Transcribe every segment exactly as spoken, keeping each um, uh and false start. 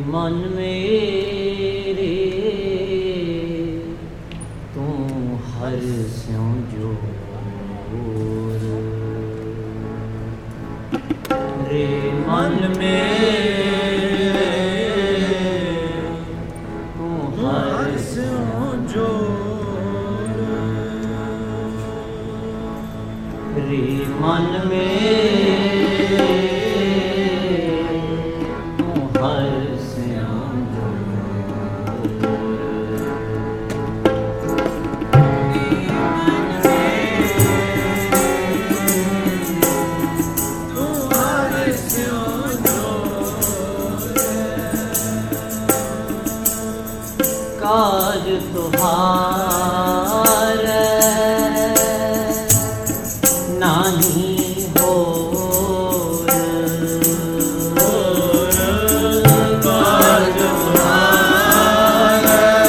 मन मेरे तू हर स्यों जोर रे मन मेरे तू हर स्यों जोर रे मन मेरे तू हर स्यों काज तुहार नाही हो काज तुहार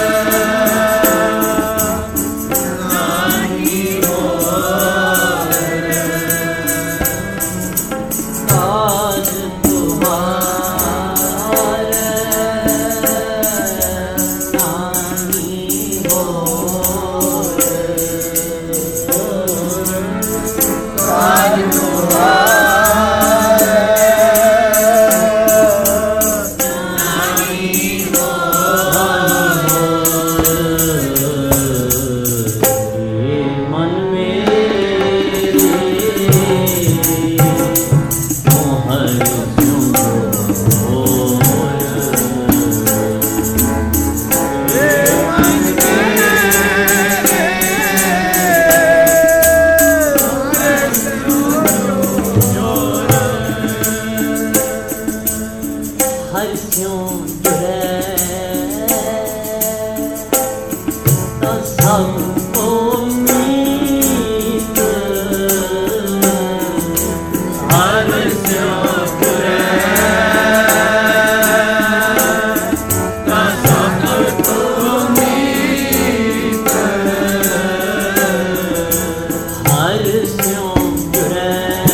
नाही हो काज तुहार हर स्यों जुड़े तो सबको मीत हर स्यों जुड़े तो सबको मीत हर स्यों जुड़े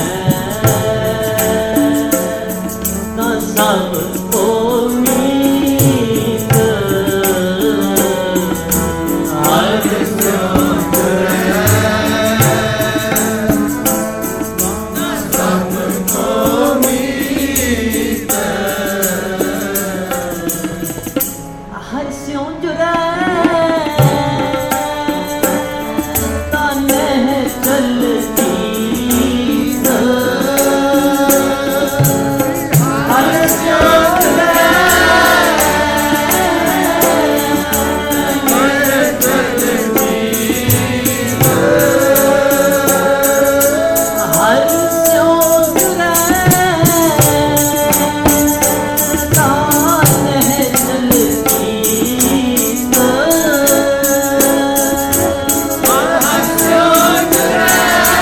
तो सब हर स्यों जुड़े ताने चलती हर स्यों जुड़े हर स्यों जुड़े ताने चलती हर स्यों जुड़े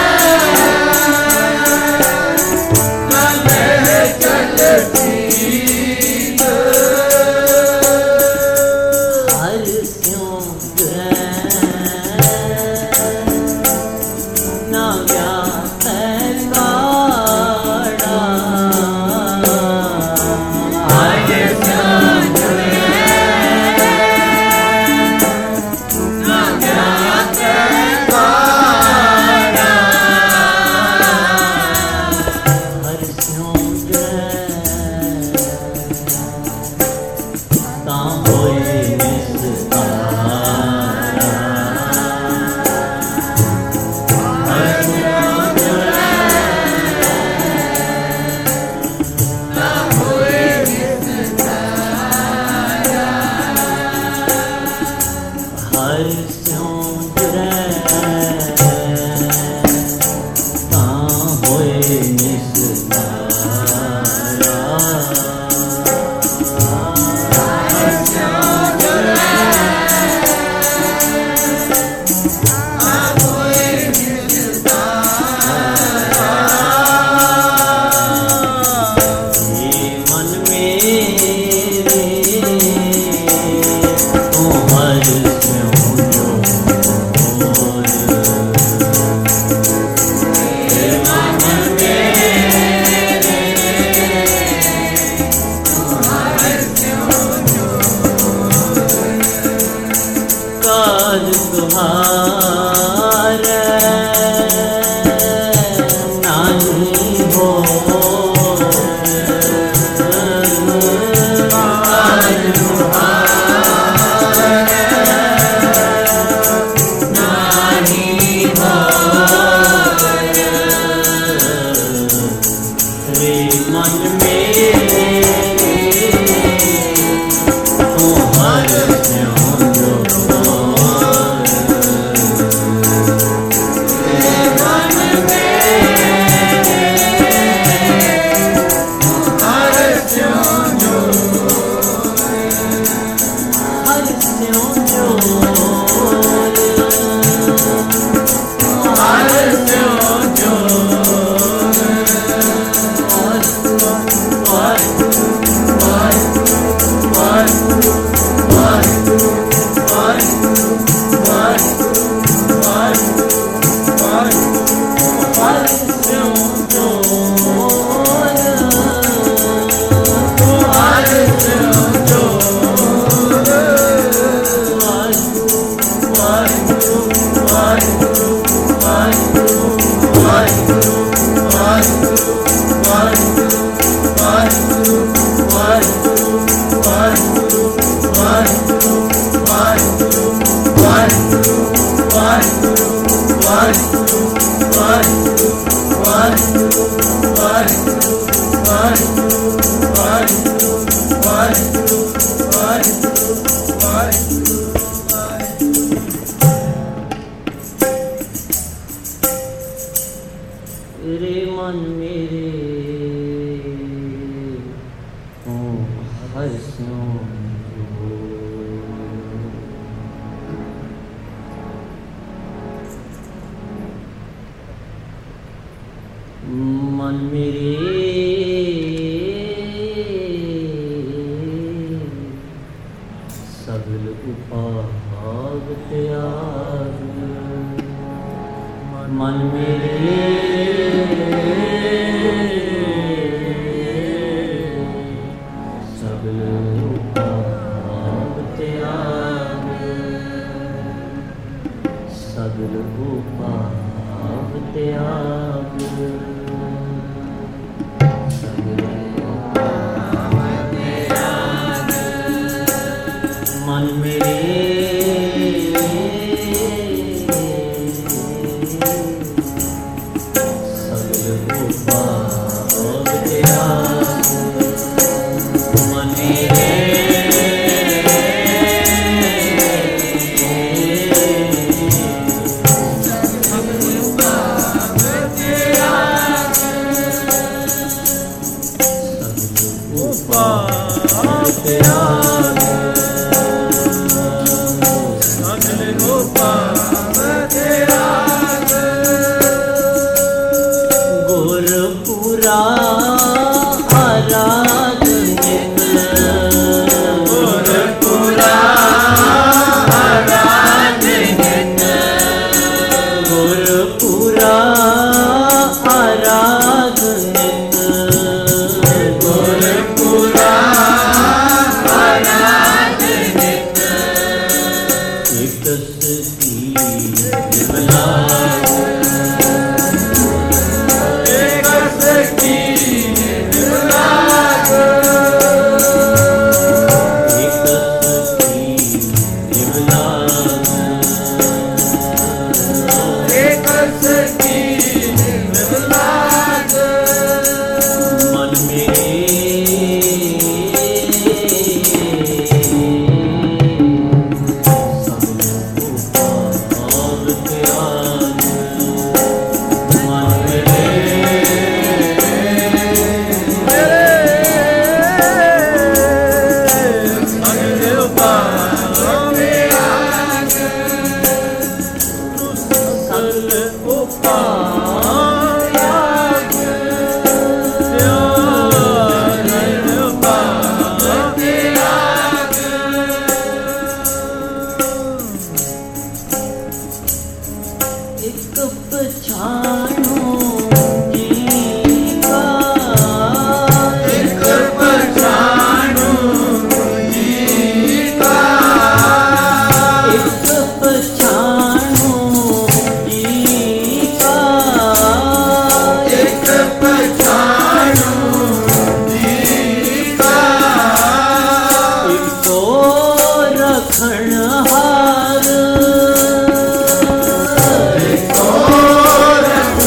Oh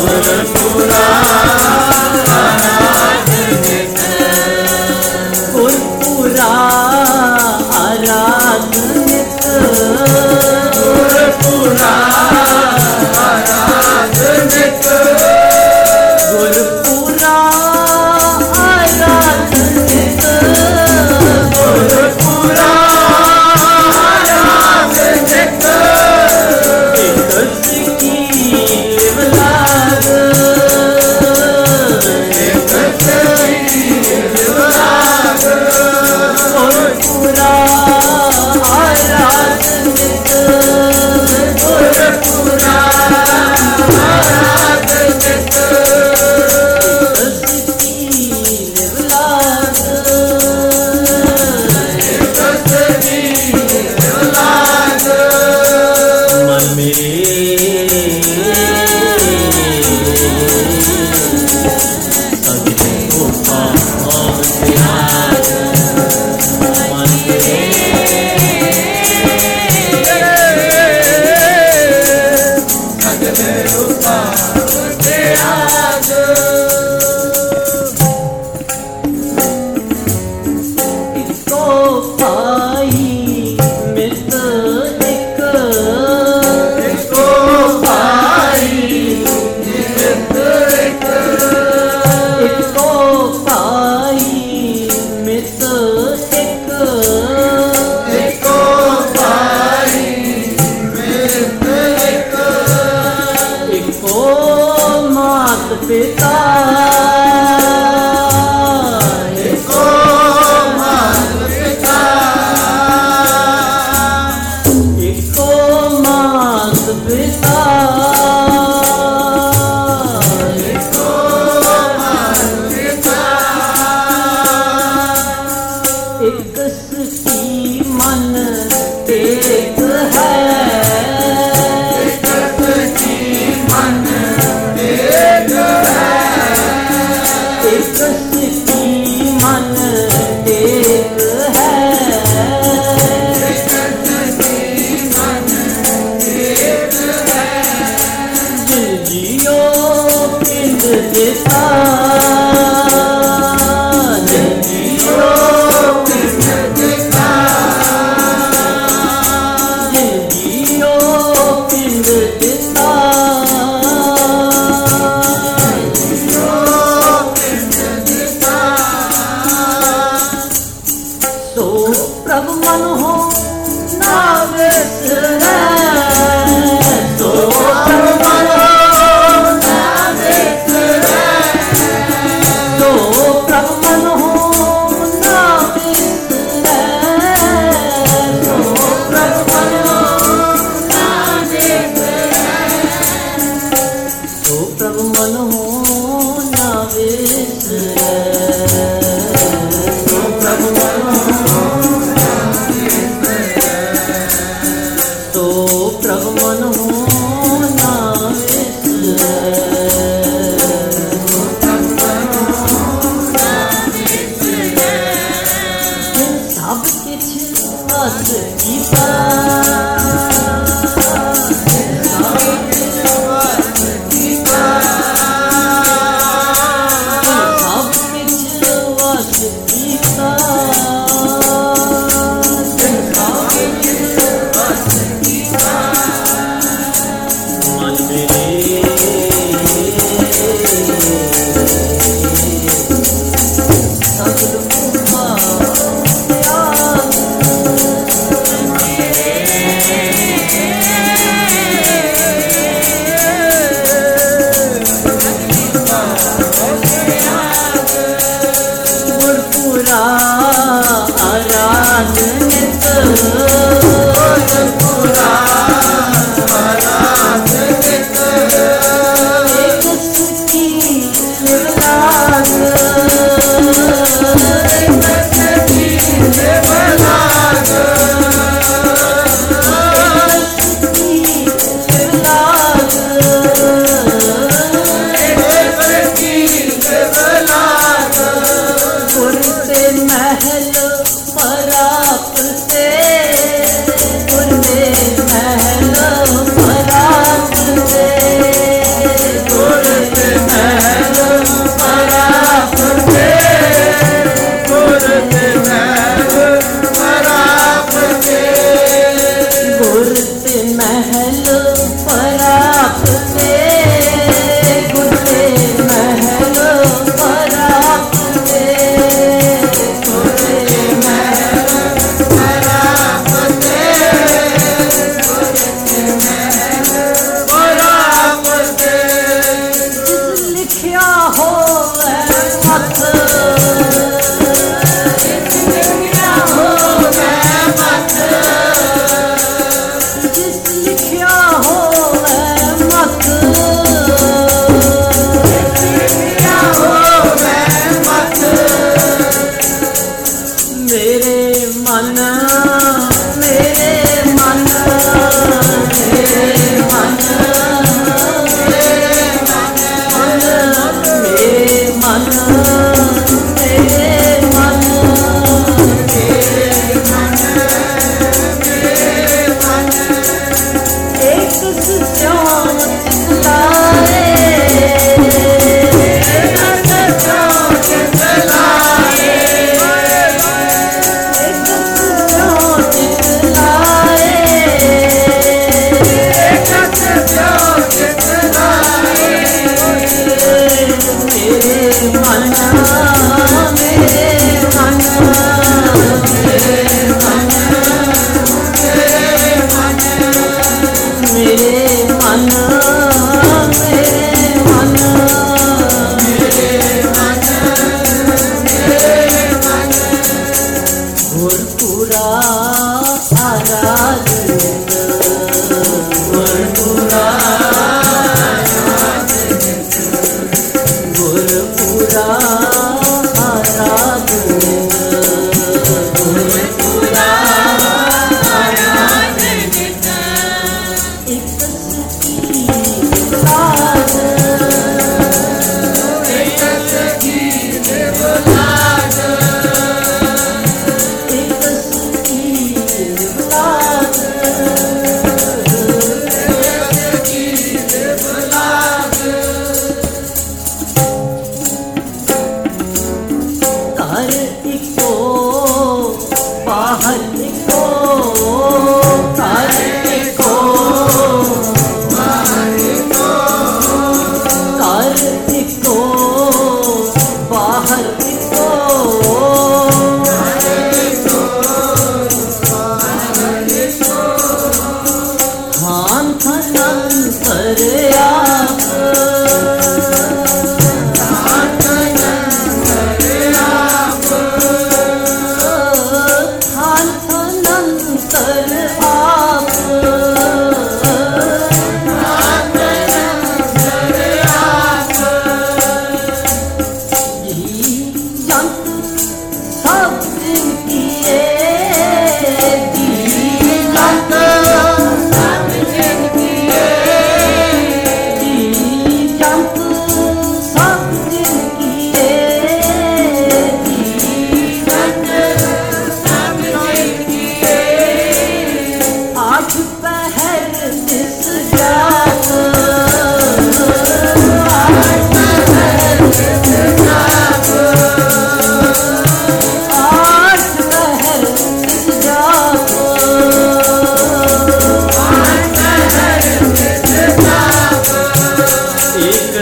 गुरपुरा गुरपुरा आराधनित गुरपुरा आराधनित गुरपुरा आराधनित गुरपुरा आराधनित पिता एको मात पिता एको मात पिता एको मात पिता एक सृष्टि मन एक है एक सृष्टि मन एक सृष्टि मन एक है एक सृष्टि मन एक है जिन जियो पिंड देता जिन जियो पिंड देता जिन जियो पिंड देता प्रभु मन हो ना विसरे तो प्रभु मन हो ना विसरे तो प्रभु मन हो ना विसरे तो प्रभु मन हो ना विसरे तो प्रभु मन हो ना विसरे तो प्रभु मन हो प्रभु मन हो ना विसरे सब किछ बस कीता सब किछ बस कीता मन मेरे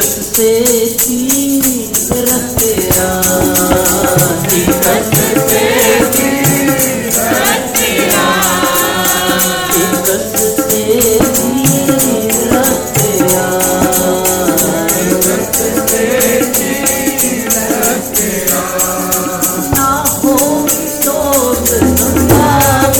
कस से तीर तेरा, कस से तीर तेरा, कस से तीर तेरा, कस से तीर तेरा। ना हो शोक संताप,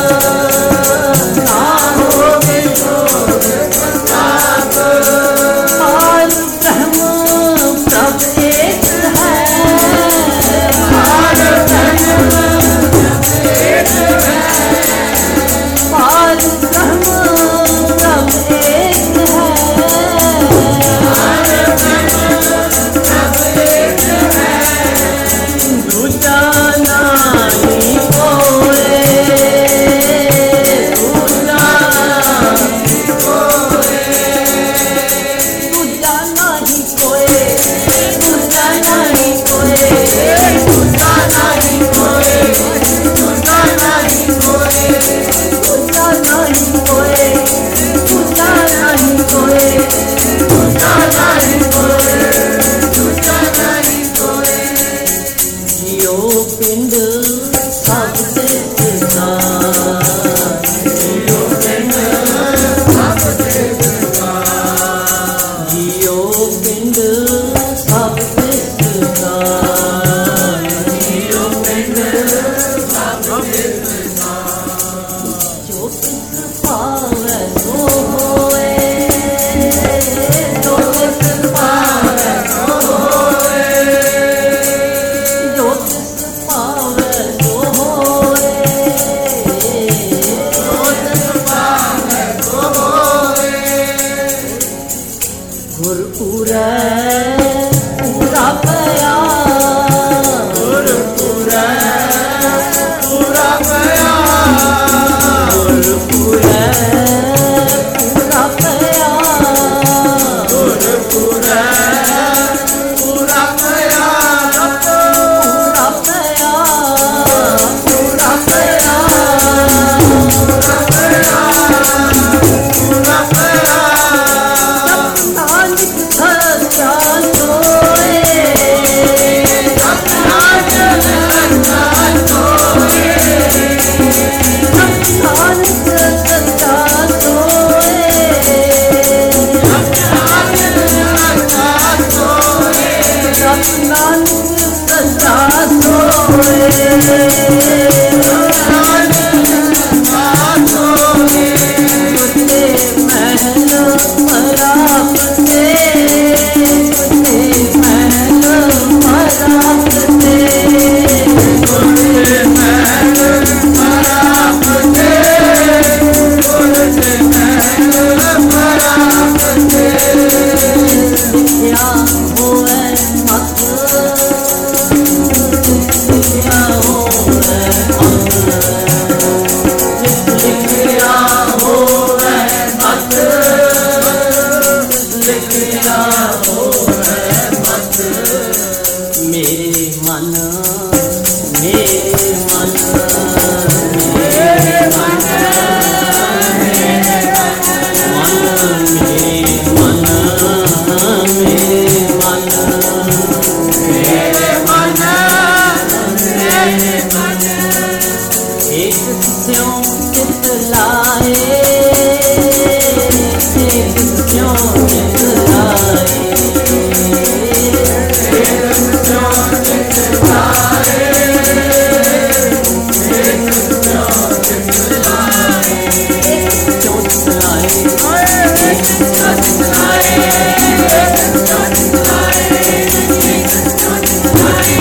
ना हो शोक संताप, पार ब्रह्म प्रभ एक है, पार ब्रह्म प्रभ एक है, पार ब्रह्म प्रभ एक है, पार ब्रह्म प्रभ एक है। दूजा नहीं कोई, दूजा नहीं कोई, दूजा नहीं कोई, दूजा नहीं कोई, दूजा नहीं कोई, दूजा नहीं कोई, दूजा नहीं कोई, दूजा नहीं कोई, दूजा नहीं कोई, दूजा नहीं कोई। जियो पिंड सब देवता, जियो पिंड सब देवता, जियो पिंड सब देवता, जियो पिंड सब देवता। जो किस पावै सो होए, जो किस पावै सो होए, जो किस पावै सो होए, जो किस पावै सो होए। गुर पूरै पूरा पया, गुर पूरै पूरा पया, गुर पूरै पूरा पया, गुर पूरै पूरा पया, पूरा पया, पूरा पया, पूरा पया, पूरा पया। जप नानक सच्चा सोए, जप नानक सच्चा सोए, जप नानक सच्चा सोए, जप नानक सच्चा सोए, जप नानक सच्चा सोए, जप नानक सच्चा सोए। तुझे महल परापते, तुझे महल परापते, तुझे महल परापते, तुझे महल परापते। लिखिया होए मत, लिखिया होए मत, लिखिया होए मत, लिखिया होए मत। मेरे मन, मेरे मन, मेरे मन, मेरे मन, मेरे मन, मेरे मन, मेरे मन, मेरे मन। एक स्यों चित लाए, एक स्यों चित लाए, एक स्यों चित लाए, एक स्यों चित लाए, एक स्यों चित लाए, एक स्यों चित लाए, एक स्यों चित लाए, एक स्यों चित लाए।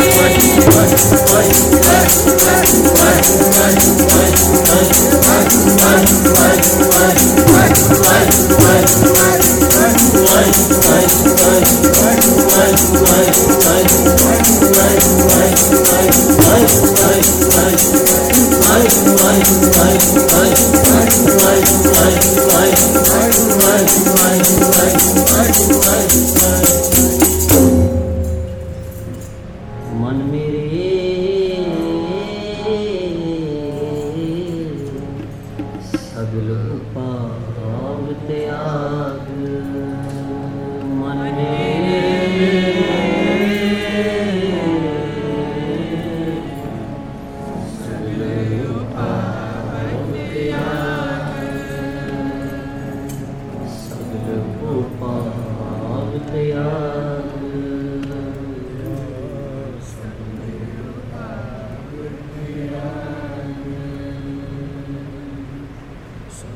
मन मेरे सगल पाप त्याग, मन मेरे ਪ੍ਰਭੂ ਪਾਵ ਤਿਆਗ